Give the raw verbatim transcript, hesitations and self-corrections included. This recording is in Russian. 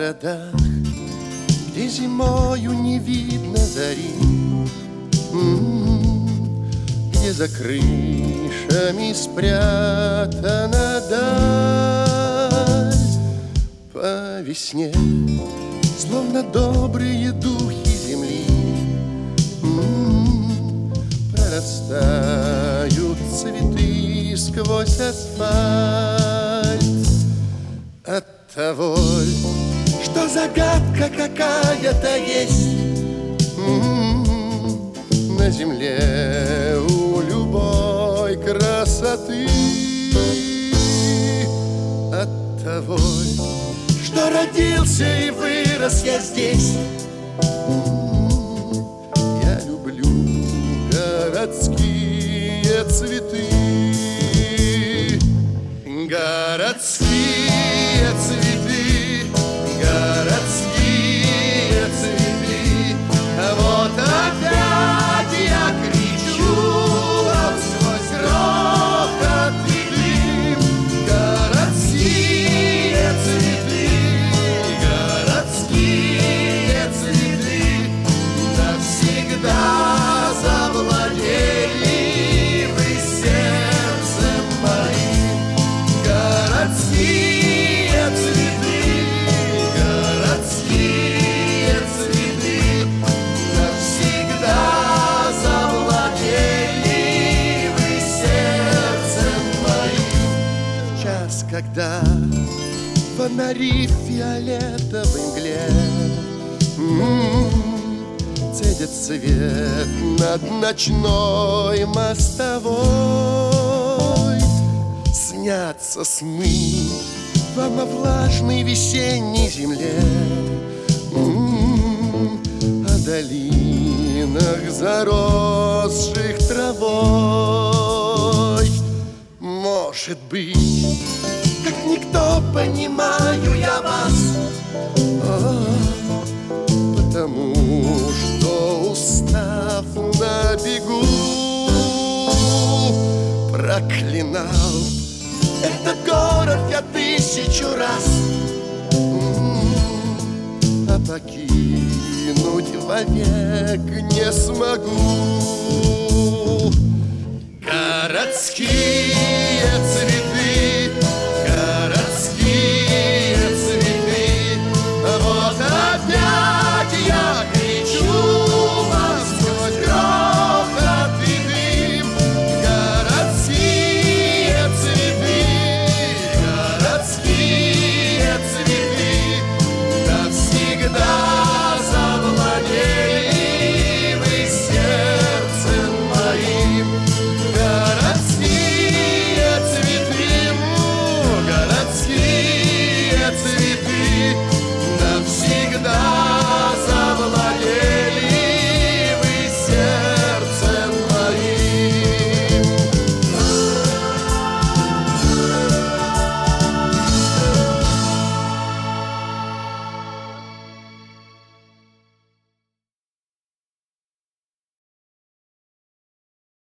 городах, где зимою не видно зари, где за крышами спрятана даль. По весне, словно добрые духи земли, прорастают цветы сквозь асфальт. От того, что загадка какая-то есть на земле у любой красоты. От того, что родился и вырос я здесь, я люблю городские цветы. Городские цветы, городские цветы. Вот опять я кричу сквозь рокот и дым. Городские цветы, городские цветы навсегда завладели вы сердцем моим. Городские цветы, городские цветы навсегда завладели вы сердцем моим. В час, когда фонари в фиолетовой мгле цедят свет над ночной мостовой, снятся сны вам о влажной весенней земле, о долинах, заросших травой. Может быть, как никто понимаю я вас, о, потому что, устав на бегу, проклинал этот город я тысячу раз, а покинуть вовек не смогу. Городские